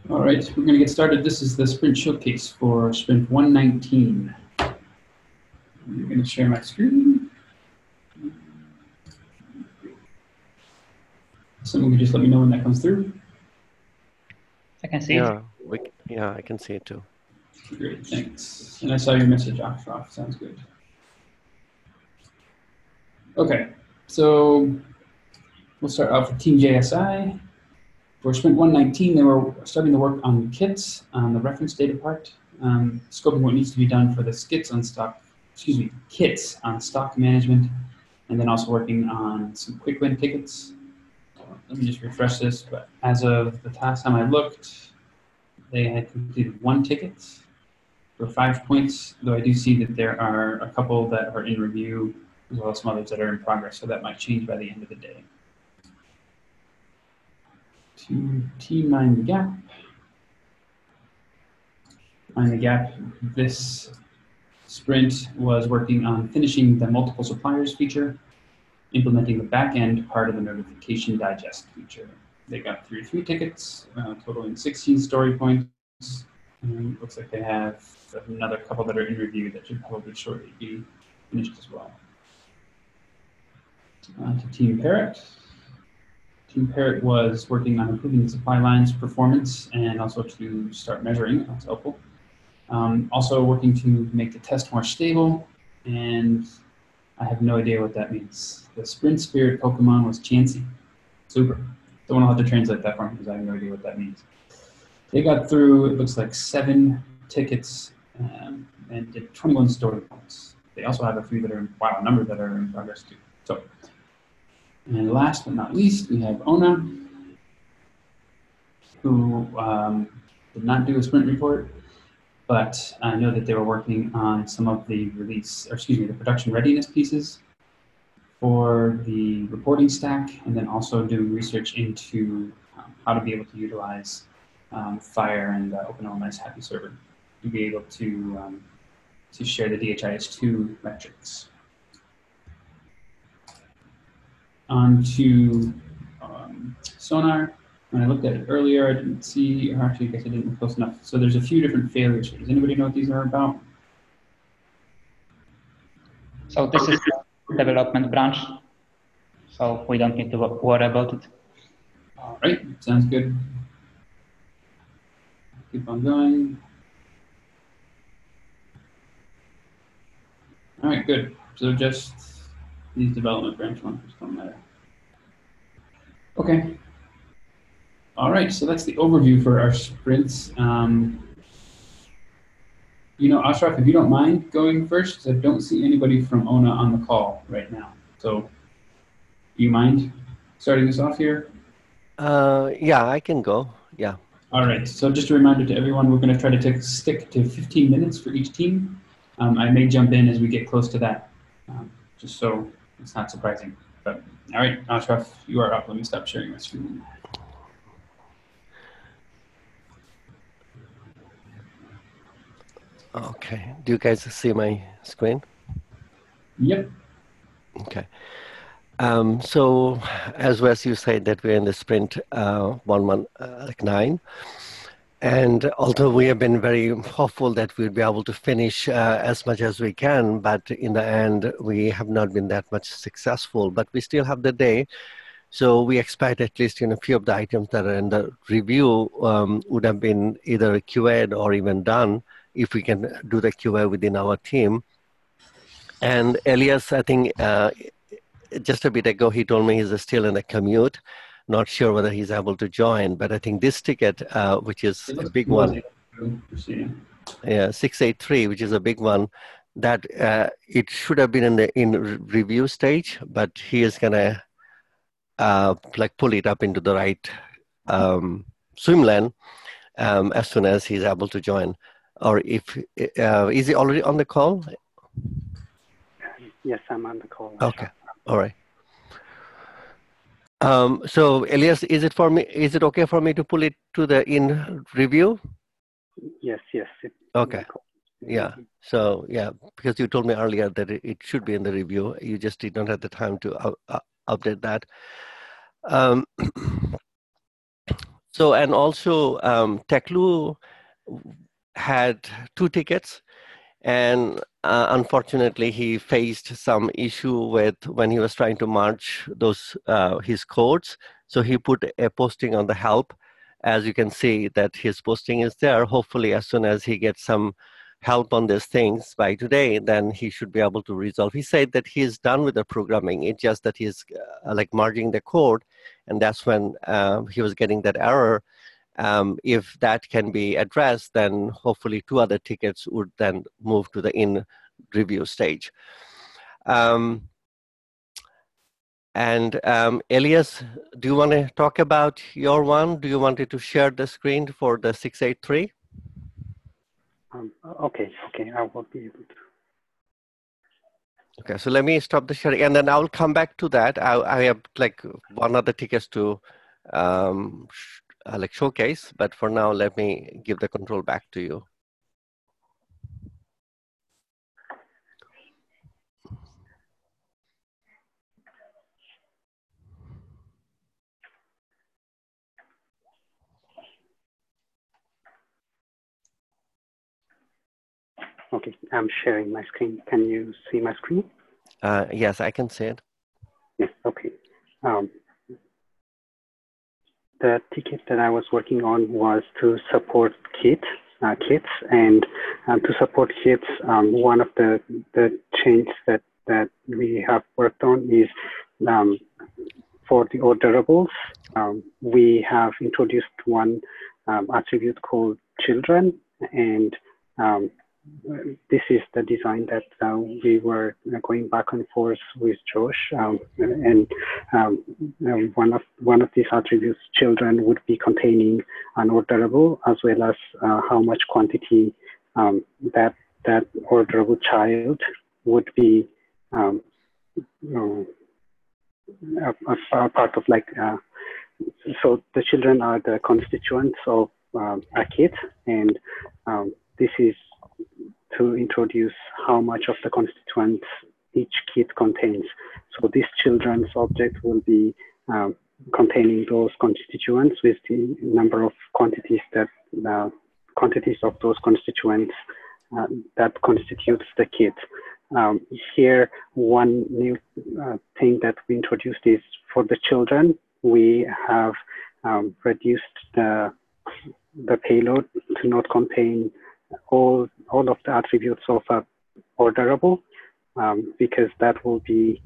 All right, we're going to get started. This is the sprint showcase for sprint 119. I'm going to share my screen. Someone could just let me know when that comes through. I can see it. Yeah, I can see it too. Great, thanks. And I saw your message, Ashraf. Sounds good. Okay, so we'll start off with Team JSI. For sprint 119, they were starting to work on kits on the reference data part, scoping what needs to be done for the kits on stock management, and then also working on some quick win tickets. Let me just refresh this, but as of the last time I looked, they had completed 1 ticket for 5 points, though I do see that there are a couple that are in review, as well as some others that are in progress, so that might change by the end of the day. To Team Mind the Gap. Mind the Gap, this sprint was working on finishing the multiple suppliers feature, implementing the back-end part of the notification digest feature. They got through 3 tickets, totaling 16 story points. And it looks like they have another couple that are in review that should probably shortly be finished as well. To Team Parrot. Team Parrot was working on improving the supply line's performance and also to start measuring. That's helpful. Also working to make the test more stable, and I have no idea what that means. The Sprint Spirit Pokemon was Chansey. Super. Someone will have to translate that for me because I have no idea what that means. They got through, it looks like 7 tickets and did 21 story points. They also have a few that are, a number that are in progress too. So. And last but not least, we have Ona, who did not do a sprint report, but I know that they were working on some of the the production readiness pieces for the reporting stack, and then also doing research into how to be able to utilize Fire and OpenLMS Happy Server to be able to share the DHIS2 metrics. On to Sonar. When I looked at it earlier, I didn't see, or actually I guess I didn't look close enough. So there's a few different failures. Does anybody know what these are about? So this is the development branch, so we don't need to worry about it. All right, sounds good. Keep on going. All right, good. So just these development branch ones don't matter. Okay. All right, so that's the overview for our sprints. Ashraf, if you don't mind going first, because I don't see anybody from ONA on the call right now. So, do you mind starting us off here? Yeah, I can go. Yeah. All right. So just a reminder to everyone, we're going to try to stick to 15 minutes for each team. I may jump in as we get close to that, just so it's not surprising. But all right, Ashraf, you are up. Let me stop sharing my screen. Okay. Do you guys see my screen? Yep. Okay. So as Wes, you said that we're in the sprint 119. And although we have been very hopeful that we'll be able to finish as much as we can, but in the end, we have not been that much successful, but we still have the day. So we expect at least a few of the items that are in the review would have been either QA'd or even done if we can do the QA within our team. And Elias, I think just a bit ago, he told me he's still in a commute. Not sure whether he's able to join, but I think this ticket, which is a big one, yeah, 683, which is a big one, that it should have been in review stage, but he is gonna pull it up into the right swim lane as soon as he's able to join. Or if is he already on the call? Yes, I'm on the call. Okay, all right. So Elias, is it okay for me to pull it to the in review? Yes. Okay. Yeah. So yeah, because you told me earlier that it should be in the review. You just did not have the time to update that. So, and also Teklu had 2 tickets, and unfortunately he faced some issue with when he was trying to merge those his codes. So he put a posting on the help. As you can see that his posting is there. Hopefully as soon as he gets some help on these things by today, then he should be able to resolve. He said that he is done with the programming. It's just that he's like merging the code, and that's when he was getting that error. If that can be addressed, then hopefully 2 other tickets would then move to the in review stage. Elias, do you want to talk about your one? Do you want to share the screen for the 683? Okay, I will be able to. Okay, so let me stop the sharing, and then I will come back to that. I have like 1 other tickets to like showcase, but for now, let me give the control back to you. Okay, I'm sharing my screen. Can you see my screen? Yes, I can see it. Yes, okay. The ticket that I was working on was to support kids, and to support kids, one of the changes that we have worked on is for the orderables. We have introduced one attribute called children, and this is the design that we were going back and forth with Josh, and one of these attributes, children, would be containing an orderable as well as how much quantity that orderable child would be a part of, like. So the children are the constituents of a kit, and this is to introduce how much of the constituents each kit contains. So this children's object will be containing those constituents with the number of quantities that quantities of those constituents that constitutes the kit. Here, one new thing that we introduced is for the children, we have reduced the payload to not contain all of the attributes of a orderable, because that will be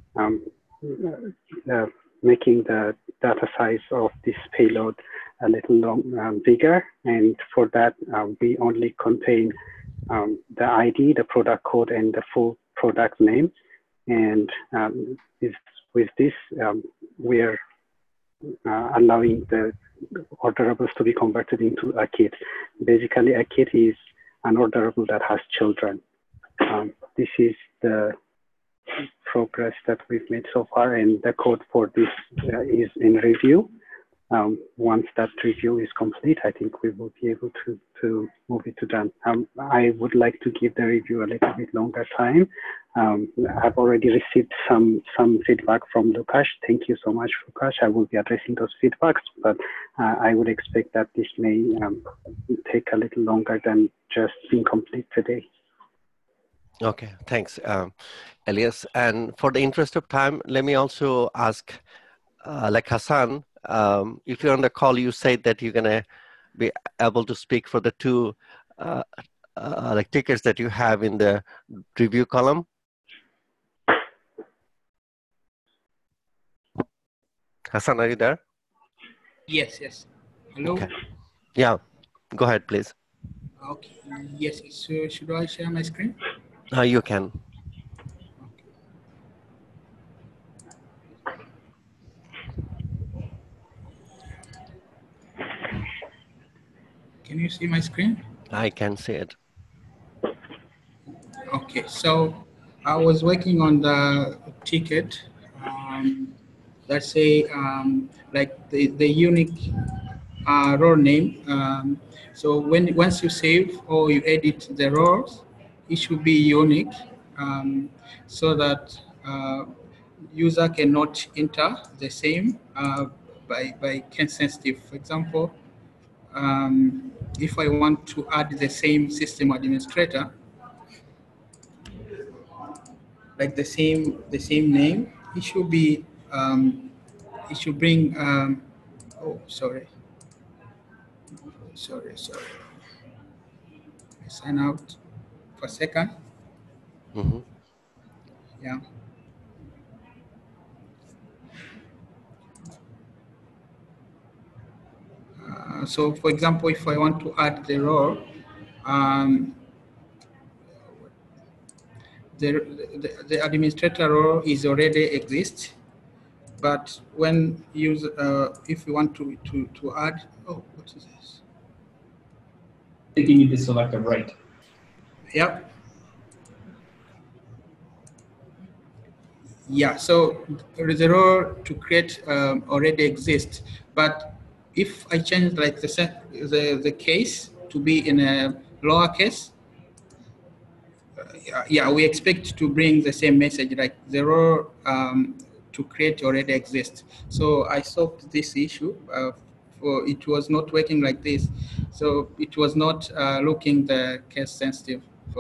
making the data size of this payload a little bigger. And for that, we only contain the ID, the product code, and the full product name. And with this, we're allowing the orderables to be converted into a kit. Basically, a kit is an orderable that has children. This is the progress that we've made so far, and the code for this is in review. Once that review is complete, I think we will be able to move it to done. I would like to give the review a little bit longer time. I've already received some feedback from Lukash. Thank you so much, Lukash. I will be addressing those feedbacks, but I would expect that this may take a little longer than just being complete today. Okay, thanks, Elias. And for the interest of time, let me also ask, like Hassan, if you're on the call, you said that you're going to be able to speak for the 2 like tickets that you have in the review column. Hassan, are you there? Yes. Hello? Okay. Yeah, go ahead, please. Okay, yes. So should I share my screen? You can. Can you see my screen? I can see it. Okay, so I was working on the ticket. Let's say like the unique role name. So once you save or you edit the roles, it should be unique, so that user cannot enter the same by sensitive. For example, if I want to add the same system administrator, like the same name, it should be it should bring oh sorry. Sign out for a second. Mm-hmm. Yeah. So for example, if I want to add the role, the administrator role is already exists, but when use if you want to add, oh, what is this? I think you need to select a right. Yep. Yeah, so the role to create already exists, but if I change like the case to be in a lowercase, yeah, we expect to bring the same message, like the role to create already exists. So I solved this issue. For it was not working like this, so it was not looking the case sensitive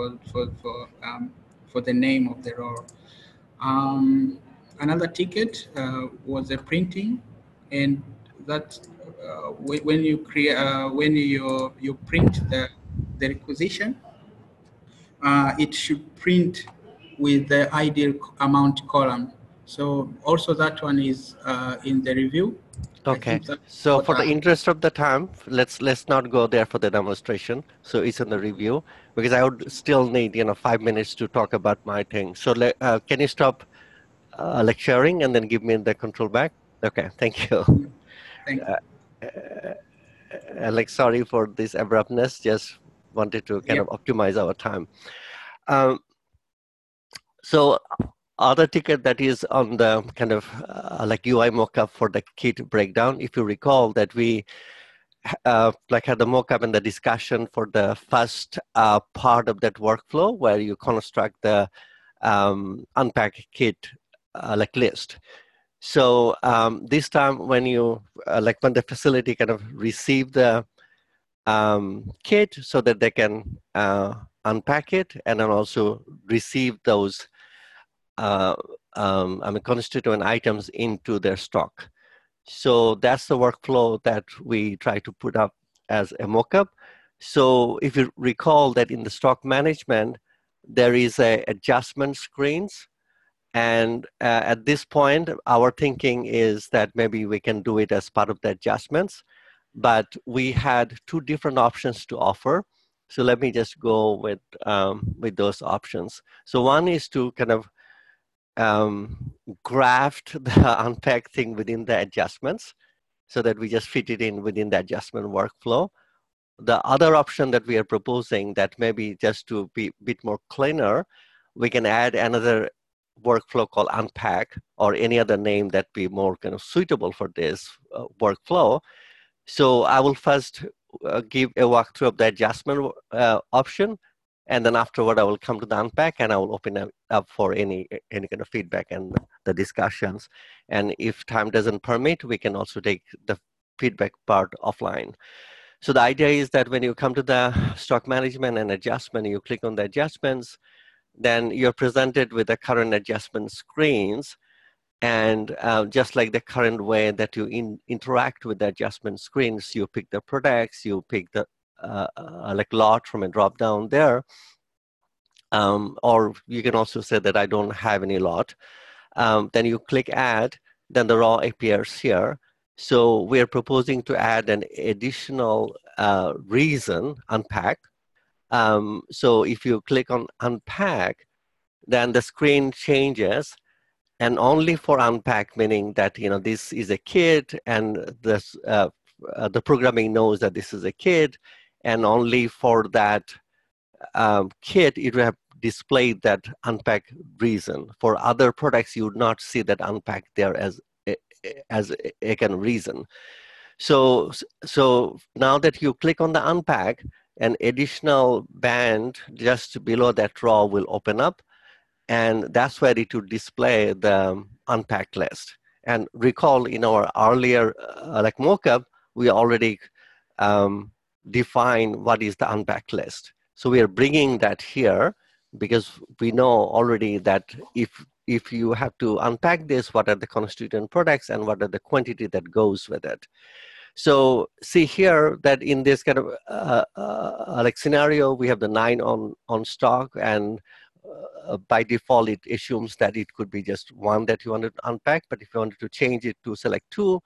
for the name of the role. Another ticket was a printing, and that when you create when you print the requisition, it should print with the ideal amount column. So also that one is in the review. Okay. So for the interest of the time, let's not go there for the demonstration. So it's in the review because I would still need 5 minutes to talk about my thing. So can you stop like sharing and then give me the control back? Okay. Thank you. Thank you. Like sorry for this abruptness. Just wanted to kind of optimize our time. So other ticket that is on the kind of like UI mockup for the kit breakdown, if you recall that we like had the mockup and the discussion for the first part of that workflow where you construct the unpack kit like list. So this time when you like when the facility kind of receive the kit so that they can unpack it and then also receive those constituent items into their stock. So that's the workflow that we try to put up as a mockup. So if you recall that in the stock management, there is a adjustment screens. And at this point, our thinking is that maybe we can do it as part of the adjustments, but we had two different options to offer. So let me just go with those options. So one is to kind of graft the unpack thing within the adjustments so that we just fit it in within the adjustment workflow. The other option that we are proposing that maybe just to be a bit more cleaner, we can add another workflow called unpack or any other name that be more kind of suitable for this workflow. So I will first give a walkthrough of the adjustment option. And then afterward, I will come to the unpack and I will open up for any kind of feedback and the discussions. And if time doesn't permit, we can also take the feedback part offline. So the idea is that when you come to the stock management and adjustment, you click on the adjustments, then you're presented with the current adjustment screens. And just like the current way that you interact with the adjustment screens, you pick the products, you pick the like lot from a drop down there, or you can also say that I don't have any lot. Then you click add, then the raw appears here. So we're proposing to add an additional reason, unpack. So if you click on unpack, then the screen changes, and only for unpack, meaning that this is a kit and this the programming knows that this is a kit, and only for that kit it will have displayed that unpack reason. For other products, you would not see that unpack there as a kind of reason. So now that you click on the unpack, an additional band just below that raw will open up, and that's where it will display the unpack list. And recall in our earlier like mockup, we already define what is the unpacked list. So we are bringing that here because we know already that if you have to unpack this, what are the constituent products and what are the quantity that goes with it. So see here that in this kind of like scenario, we have the 9 on stock, and by default, it assumes that it could be just 1 that you want to unpack. But if you wanted to change it to select 2,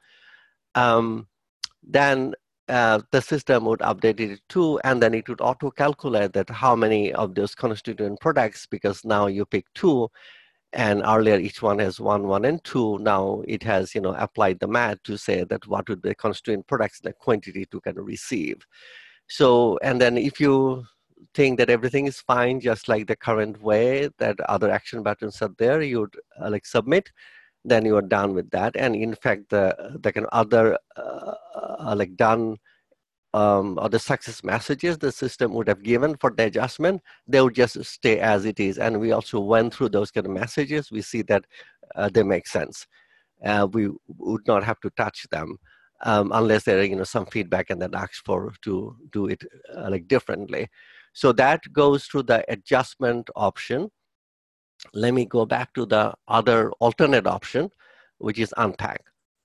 then the system would update it to, and then it would auto calculate that how many of those constituent products, because now you pick 2, and earlier each one has 1, 1, and 2. Now it has, you know, applied the math to say that what would be the constituent products, the quantity to kind of receive. So, and then if you think that everything is fine, just like the current way that other action buttons are there, you would like submit, then you are done with that. And in fact, the kind of other like done or the success messages the system would have given for the adjustment, they would just stay as it is. And we also went through those kind of messages. We see that they make sense. We would not have to touch them unless there are, you know, some feedback and then ask for to do it like differently. So that goes to the adjustment option. Let me go back to the other alternate option, which is unpack.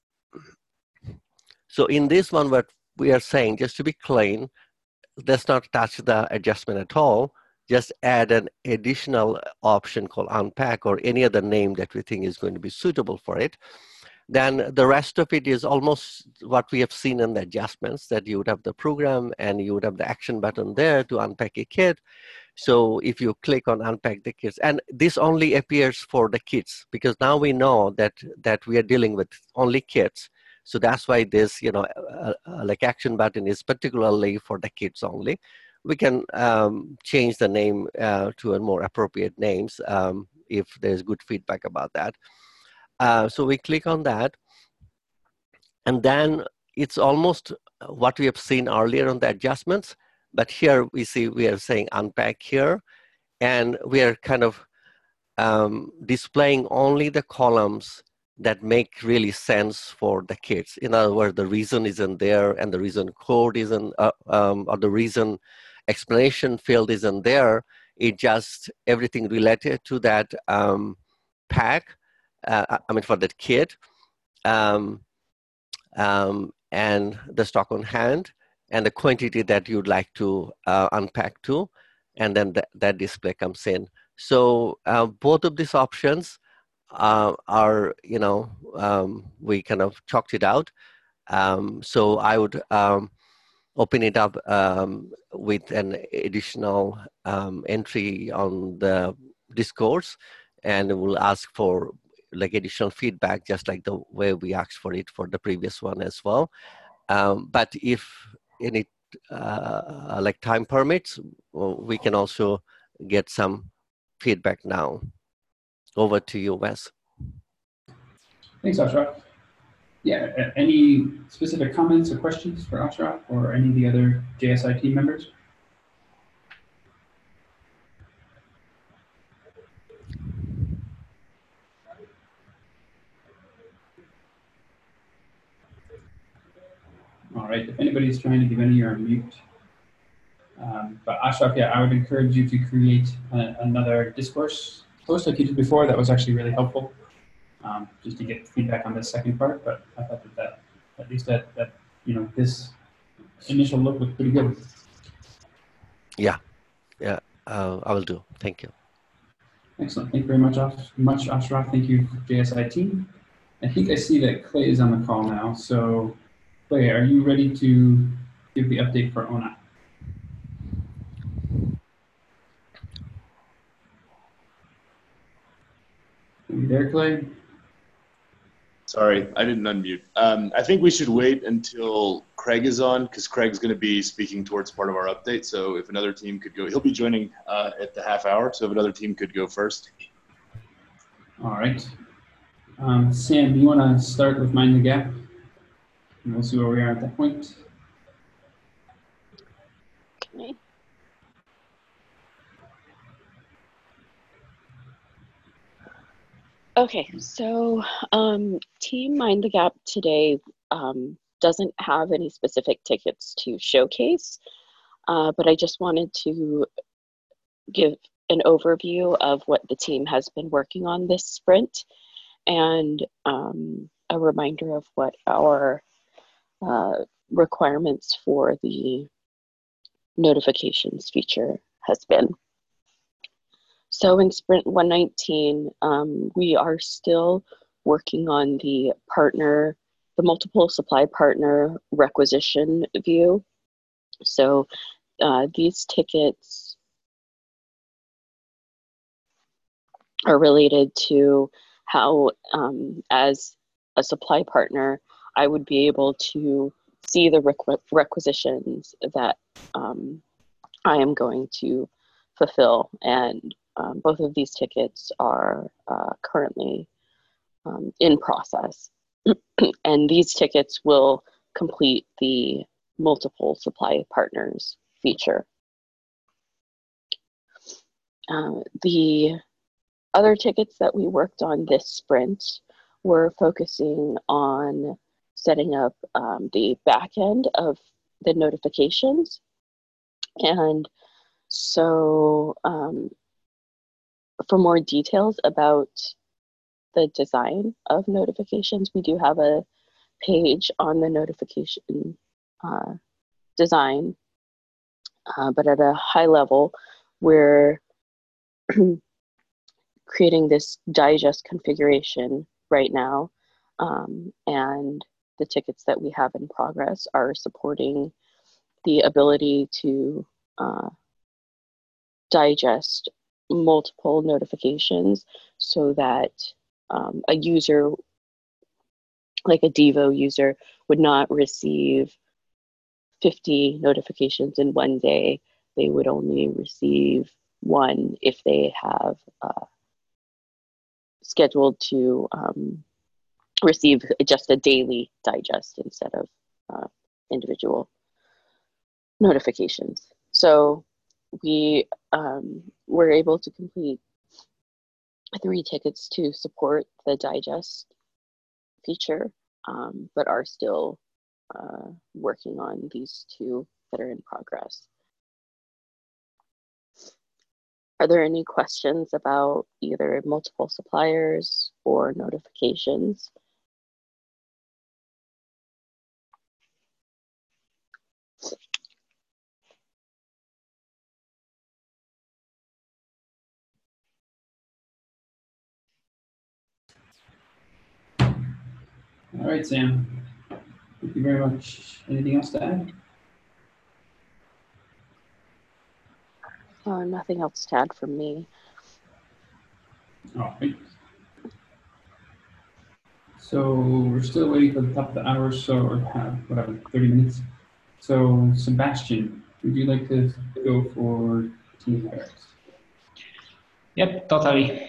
So in this one, what we are saying, just to be clean, let's not touch the adjustment at all. Just add an additional option called unpack or any other name that we think is going to be suitable for it. Then the rest of it is almost what we have seen in the adjustments, that you would have the program and you would have the action button there to unpack a kit. So if you click on unpack the kits, and this only appears for the kits, because now we know that we are dealing with only kits. So that's why this, you know, like action button is particularly for the kits only. We can change the name to a more appropriate names if there's good feedback about that. So we click on that, and then it's almost what we have seen earlier on the adjustments, but here we see we are saying unpack here, and we are kind of displaying only the columns that make really sense for the kids. In other words, the reason isn't there, and the reason code isn't, or the reason explanation field isn't there. It just everything related to that pack. I mean, for that kit, and the stock on hand, and the quantity that you'd like to unpack to, and then that display comes in. So both of these options are, you know, we kind of chalked it out. So I would open it up with an additional entry on the discourse, and we'll ask for like additional feedback, just like the way we asked for it for the previous one as well. But if any like time permits, we can also get some feedback now. Over to you, Wes. Thanks, Ashraf. Yeah, any specific comments or questions for Ashraf or any of the other JSI team members? All right, if anybody's trying to give any, you're on mute. But Ashraf, yeah, I would encourage you to create another discourse post like you did before. That was actually really helpful, just to get feedback on this second part. But I thought that at least that you know, this initial look looked pretty good. Yeah, I will do. Thank you. Excellent. Thank you very much, Ashraf. Thank you, JSI team. I think I see that Clay is on the call now. So, Clay, are you ready to give the update for ONA? Are you there, Clay? Sorry, I didn't unmute. I think we should wait until Craig is on, because Craig's going to be speaking towards part of our update. So if another team could go, he'll be joining at the half hour. So if another team could go first. All right. Sam, do you want to start with Mind the Gap? And we'll see where we are at that point. Okay. Okay, so Team Mind the Gap today doesn't have any specific tickets to showcase, but I just wanted to give an overview of what the team has been working on this sprint, and a reminder of what our requirements for the notifications feature has been. So in Sprint 119, we are still working on the multiple supply partner requisition view. So these tickets are related to how, as a supply partner, I would be able to see the requisitions that I am going to fulfill. And both of these tickets are currently in process. And these tickets will complete the multiple supply partners feature. The other tickets that we worked on this sprint were focusing on setting up the back end of the notifications. And so for more details about the design of notifications, we do have a page on the notification design, but at a high level, we're creating this digest configuration right now, and the tickets that we have in progress are supporting the ability to digest multiple notifications so that a user, like a Devo user, would not receive 50 notifications in one day. They would only receive one if they have scheduled to receive just a daily digest instead of individual notifications. So we were able to complete 3 tickets to support the digest feature, but are still working on these 2 that are in progress. Are there any questions about either multiple suppliers or notifications? All right, Sam. Thank you very much. Anything else to add? Nothing else to add from me. All right. So we're still waiting for the top of the hour, so or whatever, 30 minutes. So Sebastian, would you like to go for team pairs? Yep, totally.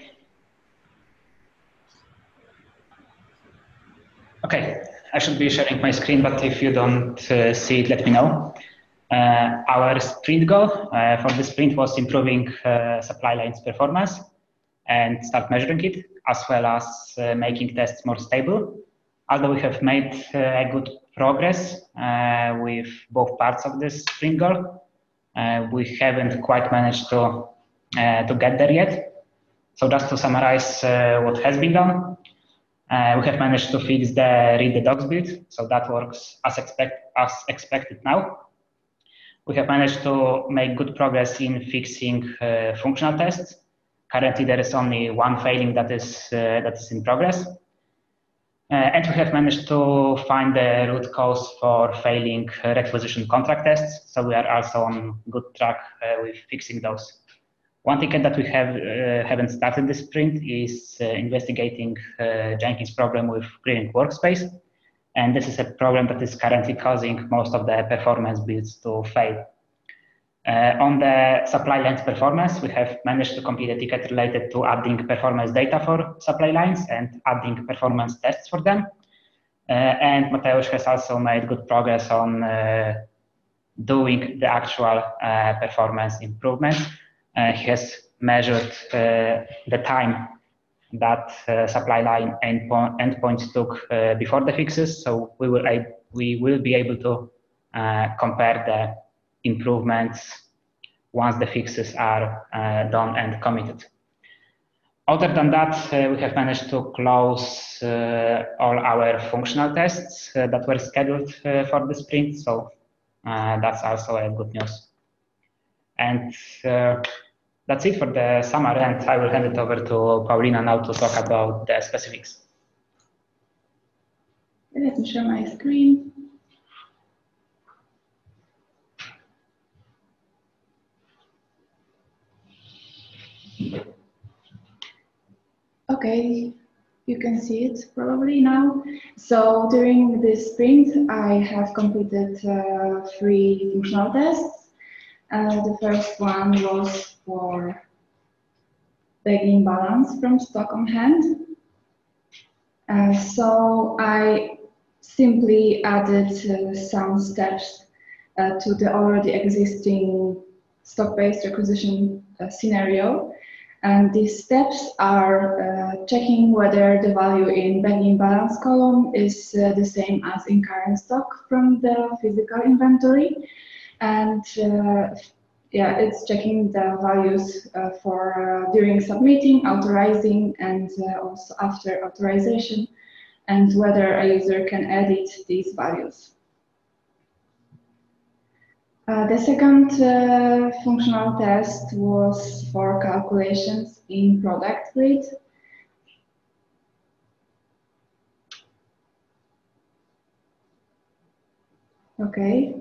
Okay, I should be sharing my screen, but if you don't see it, let me know. Our sprint goal for the sprint was improving supply lines performance and start measuring it, as well as making tests more stable. Although we have made good progress with both parts of this sprint goal, we haven't quite managed to get there yet. So just to summarize what has been done, we have managed to fix the read the docs build, so that works as expected now. We have managed to make good progress in fixing functional tests. Currently, there is only 1 failing that is in progress. And we have managed to find the root cause for failing requisition contract tests. So we are also on good track with fixing those. One ticket that we haven't started this sprint is investigating Jenkins problem with clearing workspace. And this is a problem that is currently causing most of the performance builds to fail. On the supply lines performance, we have managed to complete a ticket related to adding performance data for supply lines and adding performance tests for them. And Mateusz has also made good progress on doing the actual performance improvements. He has measured the time that supply line endpoints took before the fixes. So we were we will be able to compare the improvements once the fixes are done and committed. Other than that, we have managed to close all our functional tests that were scheduled for the sprint, so that's also a good news. And that's it for the summary, and I will hand it over to Paulina now to talk about the specifics. Let me share my screen. Okay, you can see it probably now. So during this sprint, I have completed 3 functional tests. The first one was for bagging balance from stock on hand. So I simply added some steps to the already existing stock-based requisition scenario. And these steps are checking whether the value in bagging balance column is the same as in current stock from the physical inventory. And yeah, it's checking the values for during submitting, authorizing, and also after authorization, and whether a user can edit these values. The second functional test was for calculations in product grid. Okay.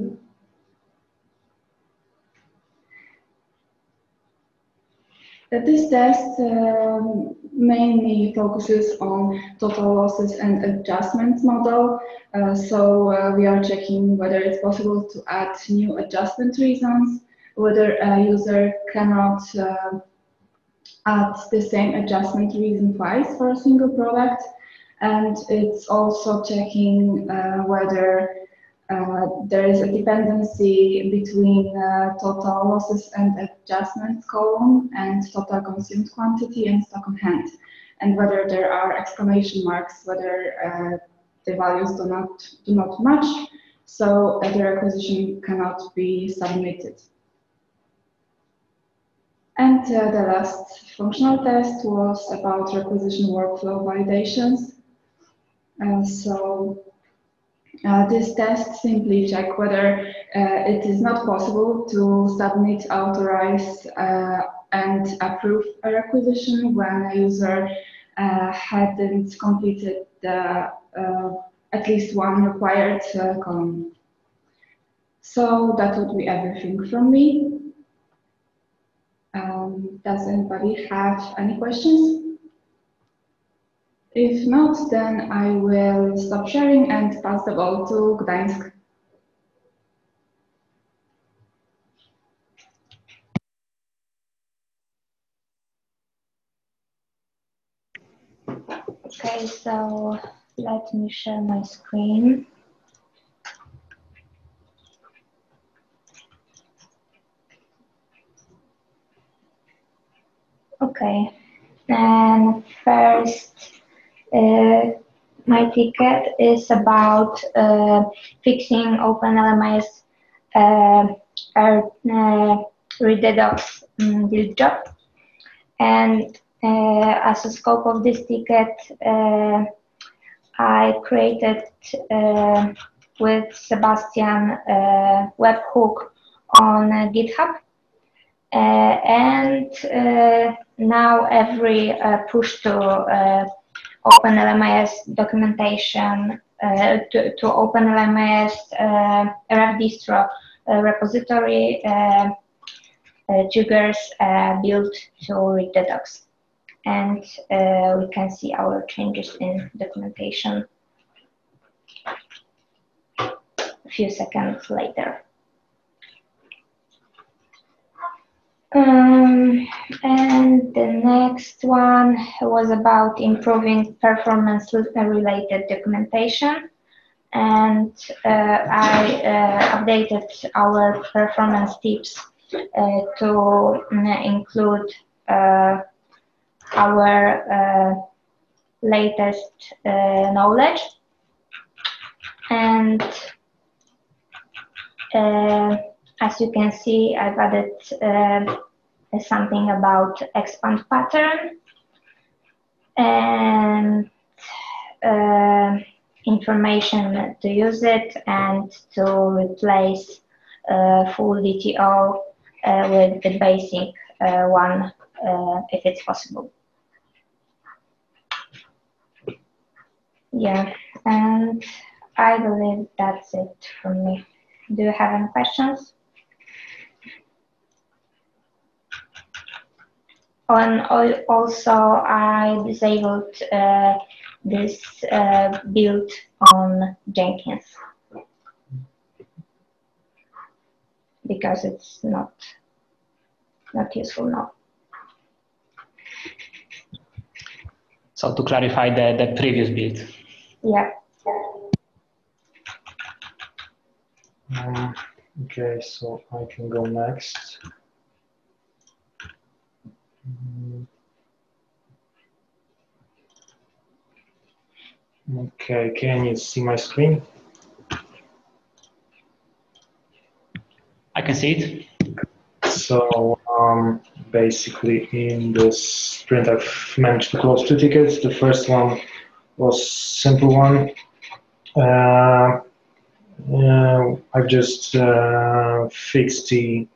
This test mainly focuses on total losses and adjustments model. So we are checking whether it's possible to add new adjustment reasons, whether a user cannot add the same adjustment reason twice for a single product. And it's also checking whether there is a dependency between total losses and adjustments column and total consumed quantity and stock on hand, and whether there are exclamation marks, whether the values do not match, so the requisition cannot be submitted. And the last functional test was about requisition workflow validations. This test simply checks whether it is not possible to submit, authorize, and approve a requisition when a user hadn't completed the at least one required column. So that would be everything from me. Does anybody have any questions? If not, then I will stop sharing and pass the ball to Gdańsk. Okay, so let me share my screen. Okay, and first, my ticket is about fixing OpenLMIS rededox build job. And as a scope of this ticket, I created with Sebastian webhook on GitHub. And now every push to OpenLMIS documentation, to OpenLMIS RFDistro repository triggers build to read the docs. And we can see our changes in documentation a few seconds later. And the next one was about improving performance-related documentation. And I updated our performance tips to include our latest knowledge. And as you can see, I've added something about expand pattern and information to use it and to replace full DTO with the basic one if it's possible. Yeah, and I believe that's it from me. Do you have any questions? And also, I disabled this build on Jenkins because it's not useful now. So to clarify the previous build. Yeah. Okay, so I can go next. Okay, can you see my screen? I can see it. So basically in this sprint I've managed to close 2 tickets. The first one was simple one. I've just fixed the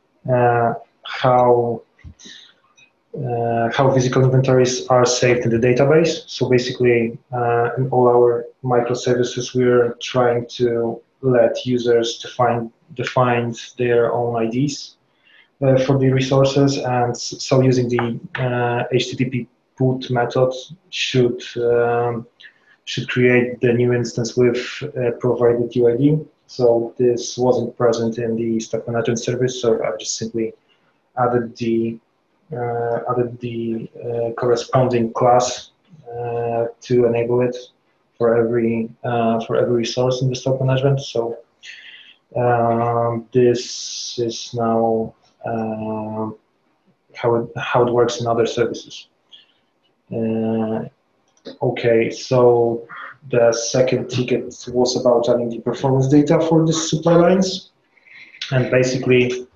how physical inventories are saved in the database. So basically, in all our microservices, we're trying to let users define their own IDs for the resources, and so using the HTTP put method should create the new instance with provided UID. So this wasn't present in the stock management service, so I just simply added the corresponding class to enable it for every resource in the stock management. So this is now how it works in other services. Okay, so the second ticket was about adding the performance data for the supply lines, and basically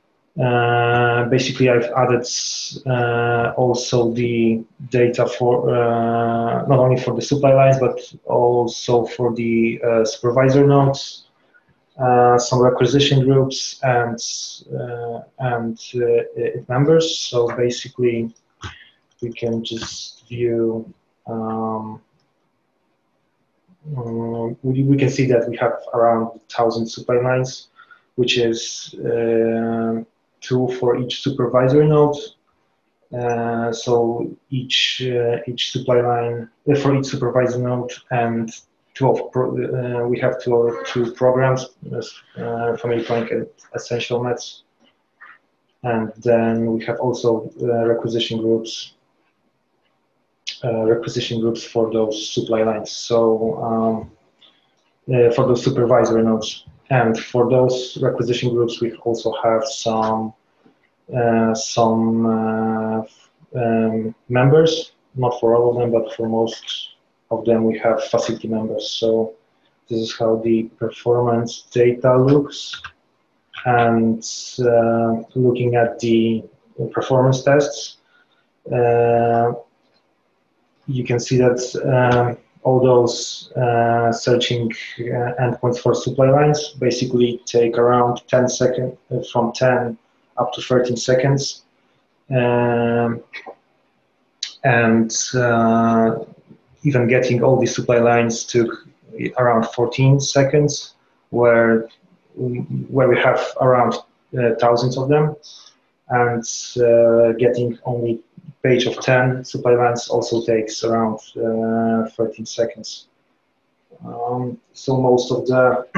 I've added also the data for not only for the supply lines but also for the supervisor nodes, some requisition groups, and members. So basically, we can just view. We can see that we have around 1,000 supply lines, which is 2 for each supervisor node. So each supply line for each supervisor node, and we have two programs, Family Planning and Essential Meds, and then we have also requisition groups for those supply lines. So for those supervisor nodes, and for those requisition groups, we also have some members, not for all of them, but for most of them we have facility members. So this is how the performance data looks. And looking at the performance tests, you can see that all those searching endpoints for supply lines basically take around 10 seconds, from 10 up to 13 seconds. And even getting all these supply lines took around 14 seconds, where we have around thousands of them. And getting only page of 10 supply lines also takes around 13 seconds. So most of the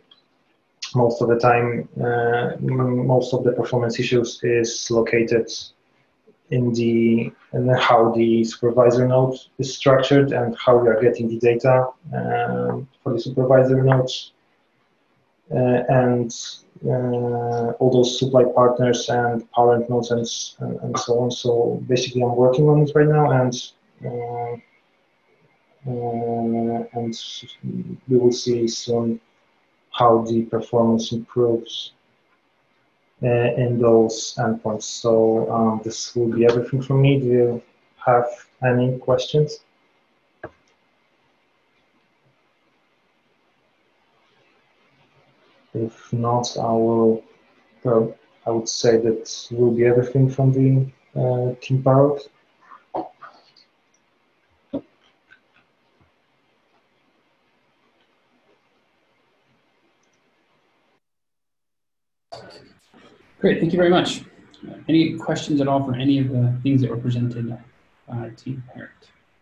time, most of the performance issues is located in how the supervisor node is structured and how we are getting the data for the supervisor nodes, and all those supply partners and parent nodes and so on. So basically, I'm working on it right now, and and we will see soon how the performance improves in those endpoints. So this will be everything from me. Do you have any questions? If not, I would say that will be everything from the Team Parrot. Great, thank you very much. Any questions at all for any of the things that were presented by Team Parrot?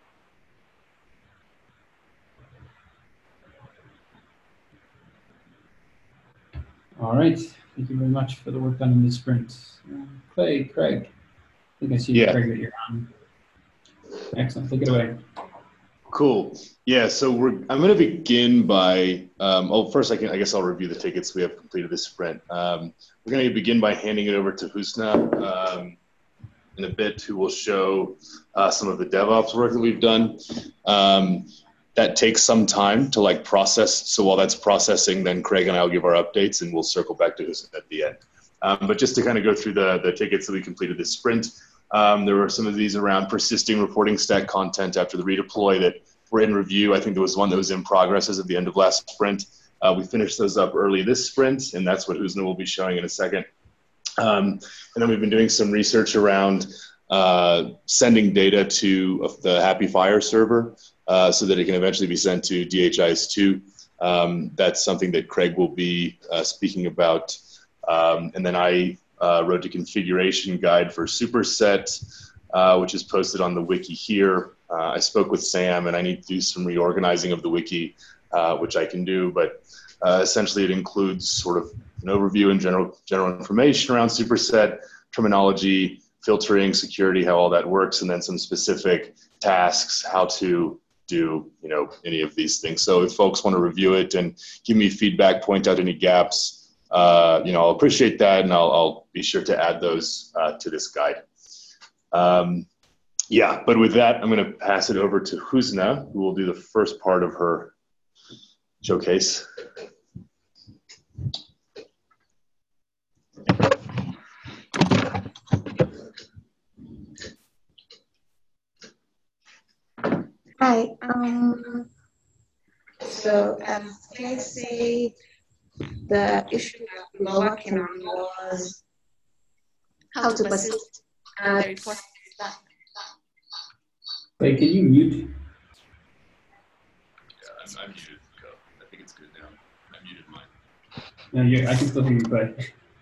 All right, thank you very much for the work done in this sprint. Craig, I think I see Craig that you're on. Excellent, take it away. Cool. Yeah, so I'm going to begin by, first I guess I'll review the tickets we have completed this sprint. We're going to begin by handing it over to Husna in a bit, who will show some of the DevOps work that we've done. That takes some time to process. So while that's processing, then Craig and I will give our updates and we'll circle back to Husna at the end. But just to kind of go through the tickets that we completed this sprint, there were some of these around persisting reporting stack content after the redeploy that were in review. I think there was one that was in progress as of the end of last sprint. We finished those up early this sprint, and that's what Husna will be showing in a second. And then we've been doing some research around sending data to the Happy Fire server so that it can eventually be sent to DHIS2. That's something that Craig will be speaking about. And then I wrote a configuration guide for Superset, which is posted on the wiki here. I spoke with Sam, and I need to do some reorganizing of the wiki, which I can do. But essentially, it includes sort of an overview and general information around Superset, terminology, filtering, security, how all that works, and then some specific tasks, how to do any of these things. So if folks want to review it and give me feedback, point out any gaps, I'll appreciate that, and I'll be sure to add those to this guide. But with that, I'm going to pass it over to Husna, who will do the first part of her showcase. Hi. So as I say, the issue that we were working on was how to persist the reporting stack. Wait, can you mute? Yeah, I'm muted. I think it's good now. I muted mine. No, I can still hear you, but.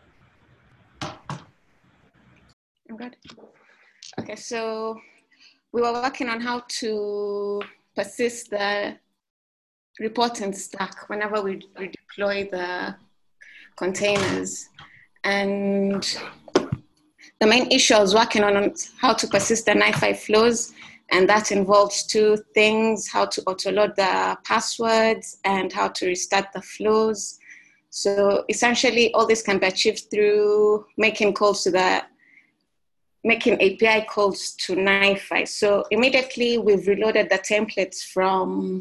I'm good. Okay, so we were working on how to persist the reporting stack whenever we deploy the containers. And the main issue I was working on is how to persist the NiFi flows. And that involves two things: how to autoload the passwords and how to restart the flows. So essentially, all this can be achieved through making API calls to NiFi. So immediately we've reloaded the templates from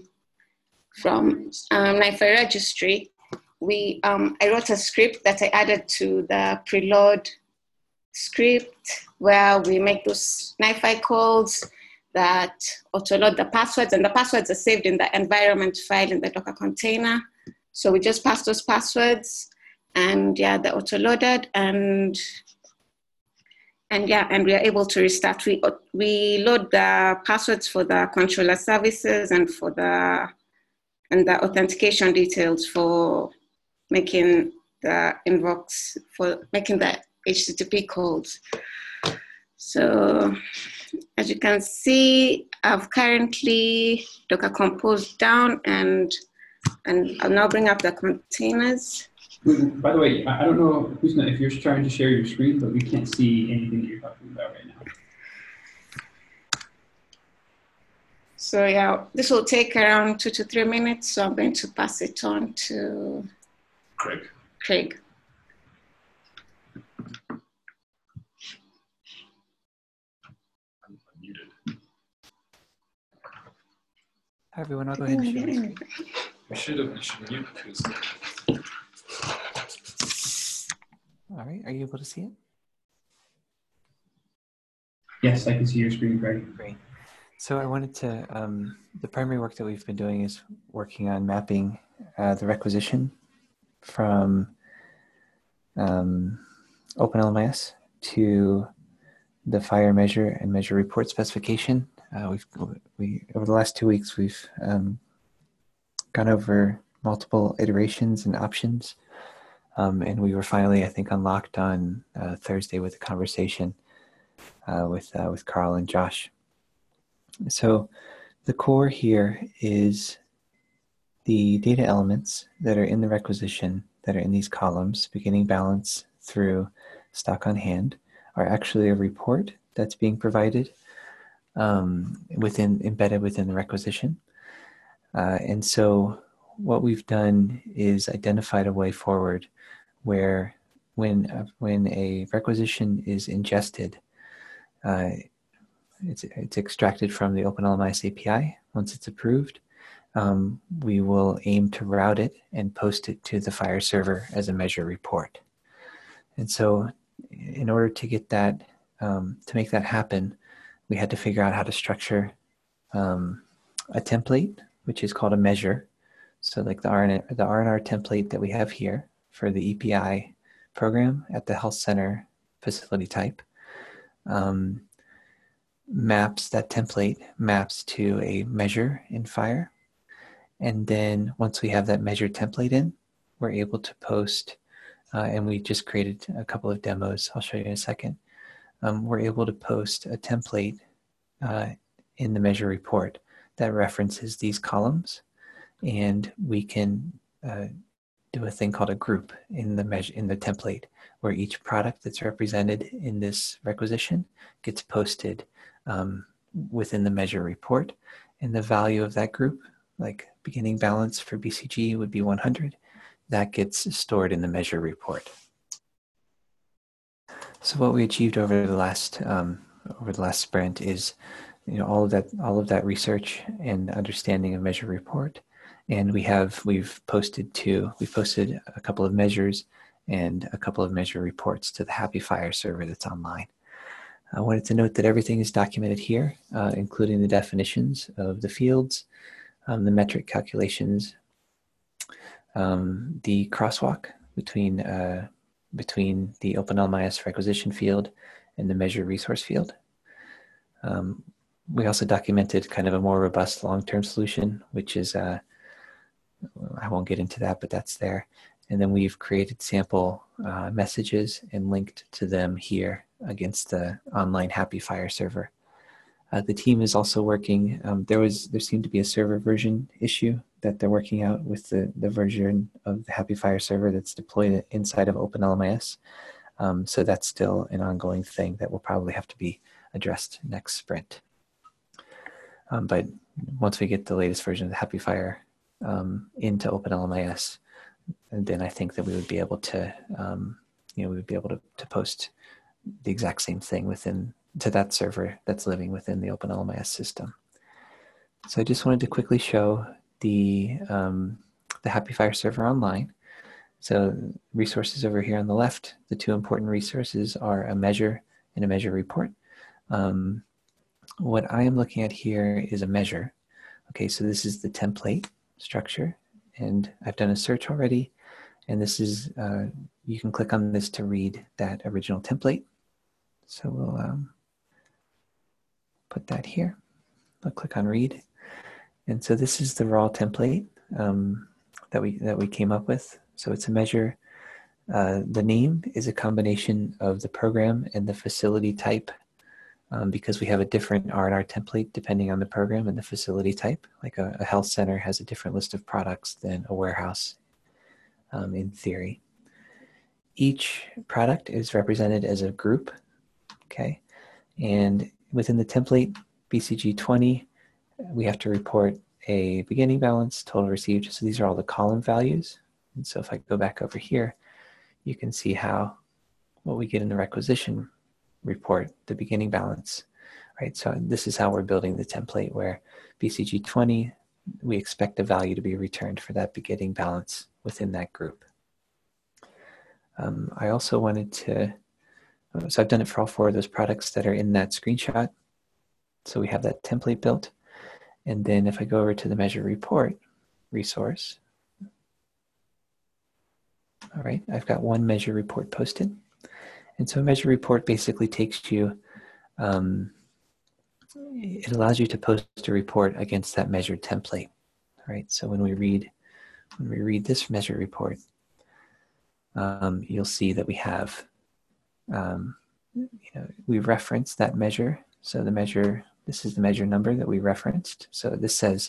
NiFi registry. I wrote a script that I added to the preload script where we make those NiFi calls that autoload the passwords, and the passwords are saved in the environment file in the Docker container. So we just pass those passwords, and they're autoloaded, and we are able to restart. We load the passwords for the controller services and for the authentication details for making the invokes, for making the HTTP calls. So as you can see, I've currently Docker composed down, and I'll now bring up the containers. By the way, I don't know, Husna, if you're trying to share your screen, but we can't see anything that you're talking about right now. So this will take around 2 to 3 minutes. So I'm going to pass it on to Craig. Hi everyone, I'll go ahead and share. You should mute because. All right, are you able to see it? Yes, I can see your screen, Craig. Great. So I wanted to, the primary work that we've been doing is working on mapping the requisition from OpenLMIS to the fire measure and measure report specification. Over the last 2 weeks, we've gone over multiple iterations and options. And we were finally, I think, unlocked on Thursday with a conversation with Carl and Josh. So the core here is the data elements that are in the requisition that are in these columns, beginning balance through stock on hand, are actually a report that's being provided embedded within the requisition. And so what we've done is identified a way forward where when a requisition is ingested, it's extracted from the OpenLMIS API. Once it's approved, we will aim to route it and post it to the Fire server as a measure report. And so in order to get that, to make that happen, we had to figure out how to structure a template, which is called a measure. So like the R&R template that we have here for the EPI program at the health center facility type, that template maps to a measure in Fire. And then once we have that measure template in, we're able to post, and we just created a couple of demos, I'll show you in a second. We're able to post a template in the measure report that references these columns, and we can do a thing called a group in the template, where each product that's represented in this requisition gets posted within the measure report, and the value of that group, like beginning balance for BCG would be 100, that gets stored in the measure report. So what we achieved over the last sprint is, all of that research and understanding of measure report, and we've posted a couple of measures and a couple of measure reports to the Happy Fire server that's online. I wanted to note that everything is documented here, including the definitions of the fields, the metric calculations, the crosswalk between the OpenLMIS requisition field and the measure resource field. We also documented kind of a more robust long-term solution, which is, I won't get into that, but that's there. And then we've created sample messages and linked to them here against the online Happy Fire server. The team is also working, there seemed to be a server version issue that they're working out with the version of the Happy Fire server that's deployed inside of OpenLMIS. So that's still an ongoing thing that will probably have to be addressed next sprint. But once we get the latest version of the Happy Fire into OpenLMIS, and then I think that we would be able to, to post the exact same thing to that server that's living within the OpenLMIS system. So I just wanted to quickly show the Happy Fire server online. So resources over here on the left, the two important resources are a measure and a measure report. What I am looking at here is a measure. Okay, so this is the template structure, and I've done a search already, and this is, you can click on this to read that original template. So we'll put that here. I'll click on read. And so this is the raw template that we came up with. So it's a measure. The name is a combination of the program and the facility type, because we have a different R&R template depending on the program and the facility type. Like a health center has a different list of products than a warehouse in theory. Each product is represented as a group, okay? And within the template, BCG 20, we have to report a beginning balance, total received. So these are all the column values. And so if I go back over here, you can see what we get in the requisition report, the beginning balance, right? So this is how we're building the template, where BCG 20 we expect a value to be returned for that beginning balance within that group. I also wanted to, so I've done it for all 4 of those products that are in that screenshot. So we have that template built. And then if I go over to the measure report resource, all right, I've got one measure report posted. And so a measure report basically takes you, it allows you to post a report against that measured template, right? So when we read this measure report, you'll see that we have, we reference that measure. So the measure, this is the measure number that we referenced. So this says,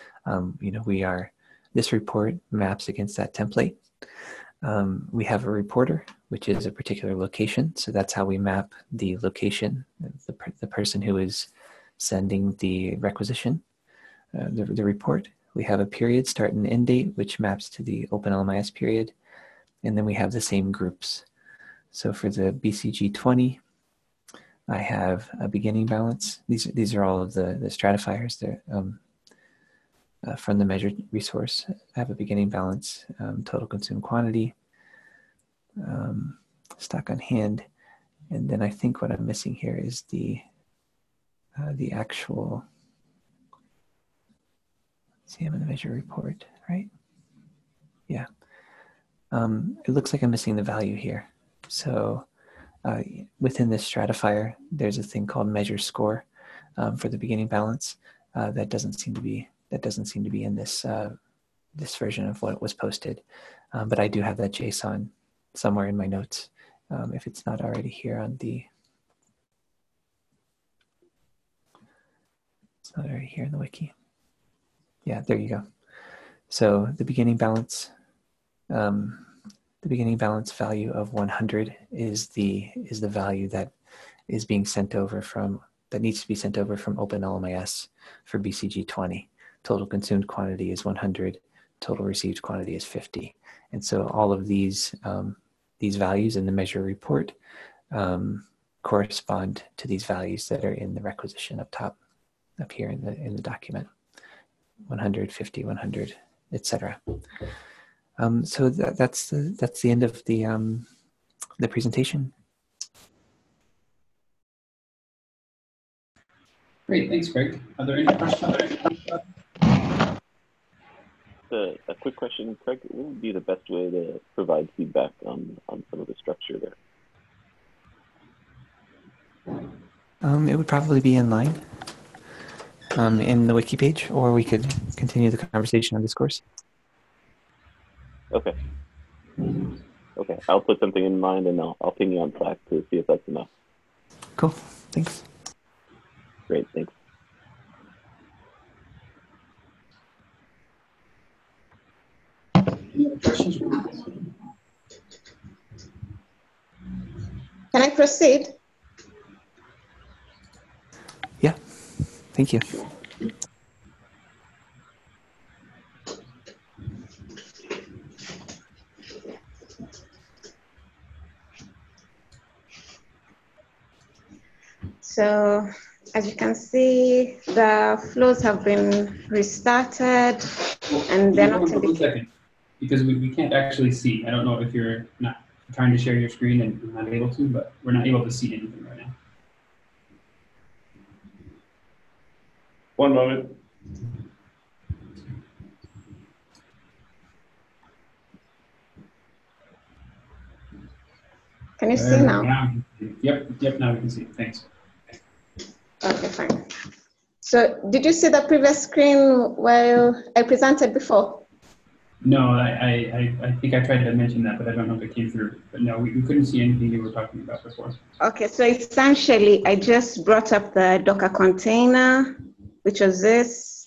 this report maps against that template. We have a reporter, which is a particular location. So that's how we map the location, the person who is sending the requisition, the report. We have a period, start and end date, which maps to the OpenLMIS period. And then we have the same groups. So for the BCG20, I have a beginning balance. These are all of the stratifiers there. From the measured resource, I have a beginning balance, total consumed quantity, stock on hand, and then I think what I'm missing here is the actual. Let's see, I'm in the measure report, right? Yeah. It looks like I'm missing the value here. So within this stratifier, there's a thing called measure score for the beginning balance. That doesn't seem to be in this this version of what was posted, but I do have that JSON somewhere in my notes. If it's not already here on the, it's not already here in the wiki. Yeah, there you go. So the beginning balance value of 100 is the value that is being sent over from, that needs to be sent over from OpenLMIS for BCG20. Total consumed quantity is 100. Total received quantity is 50. And so all of these values in the measure report correspond to these values that are in the requisition up top, up here in the document. 100, 50, 100, etc. So that's the end of the presentation. Great, thanks, Greg. Are there any questions? A quick question, Craig. What would be the best way to provide feedback on some of the structure there? It would probably be in line in the wiki page, or we could continue the conversation on Discourse. Okay. Okay, I'll put something in mind and I'll ping you on Slack to see if that's enough. Cool, thanks. Great, thanks. Any other questions? Can I proceed? Yeah, thank you. So as you can see, the flows have been restarted and they're not One second, because we can't actually see. I don't know if you're not trying to share your screen and you're not able to, but we're not able to see anything right now. One moment. Can you see now? Yep, now we can see. Thanks. Okay, fine. So did you see the previous screen while I presented before? No, I think I tried to mention that, but I don't know if it came through. But no, we couldn't see anything you were talking about before. Okay, so essentially, I just brought up the Docker container, which was this.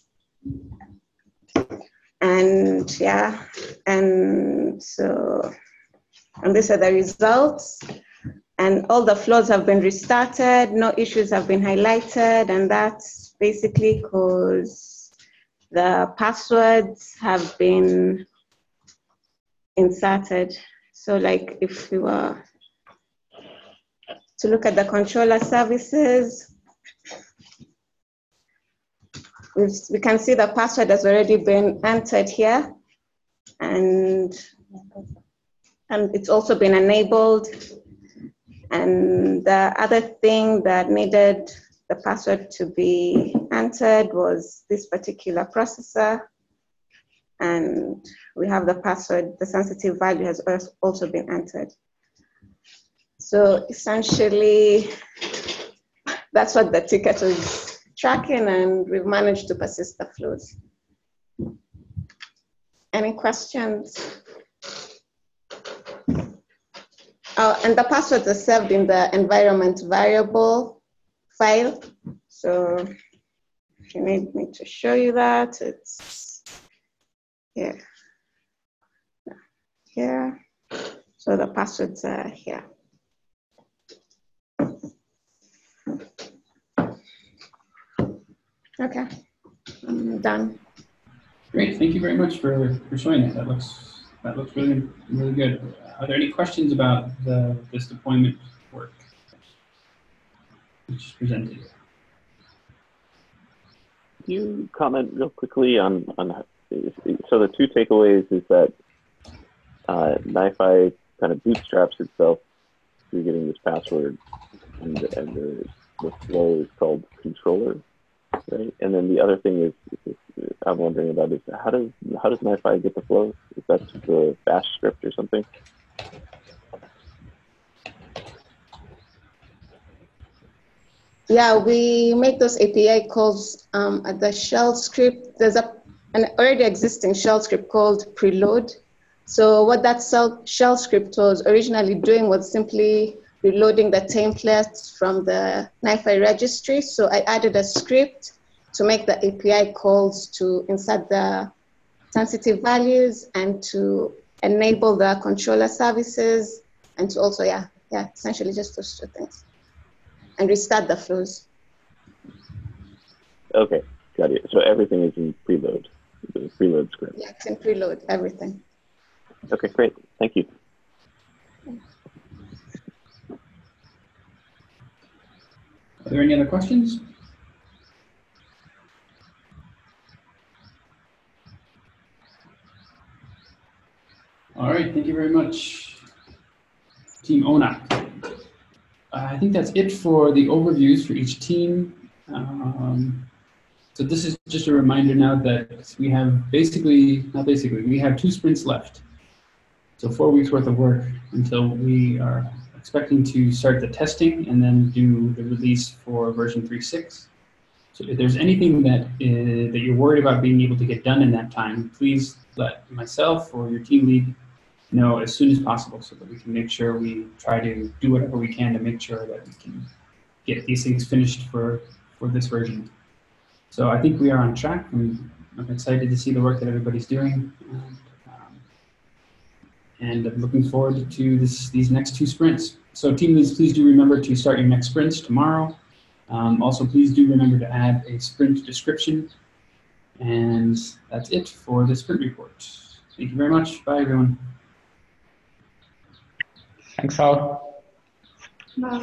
And yeah, and so, and these are the results. And all the flows have been restarted, no issues have been highlighted, and that's basically because the passwords have been inserted. So like if we were to look at the controller services, we can see the password has already been entered here, and it's also been enabled. And the other thing that needed the password to be entered was this particular processor. And we have the password, the sensitive value has also been entered. So essentially, that's what the ticket is tracking, and we've managed to persist the flows. Any questions? Oh, and the passwords are saved in the environment variable file. So if you need me to show you that, it's here. Here. So the passwords are here. Okay, I'm done. Great, thank you very much for showing it. That looks really good. Are there any questions about this deployment work which is presented? Can you comment real quickly on so the two takeaways is that NiFi kind of bootstraps itself through getting this password, and the flow is called controller, right? And then the other thing is I'm wondering about is how does NiFi get the flows? Is that just a bash script or something? Yeah, we make those API calls at the shell script. There's an already existing shell script called preload. So what that shell script was originally doing was simply reloading the templates from the NiFi registry. So I added a script to make the API calls to insert the sensitive values and to enable the controller services, and to also, essentially just those two things. And restart the flows. Okay, got it. So everything is in preload, the preload script. Yeah, it's in preload, everything. Okay, great. Thank you. Are there any other questions? All right, thank you very much, Team ONAP. I think that's it for the overviews for each team. So this is just a reminder now that we have we have 2 sprints left. So 4 weeks worth of work until we are expecting to start the testing and then do the release for version 3.6. So if there's anything that you're worried about being able to get done in that time, please let myself or your team lead know as soon as possible so that we can make sure we try to do whatever we can to make sure that we can get these things finished for this version. So I think we are on track. I'm excited to see the work that everybody's doing. And I'm looking forward to these next 2 sprints. So team leads, please do remember to start your next sprints tomorrow. Also, please do remember to add a sprint description. And that's it for the sprint report. Thank you very much. Bye, everyone. Thanks all. Bye.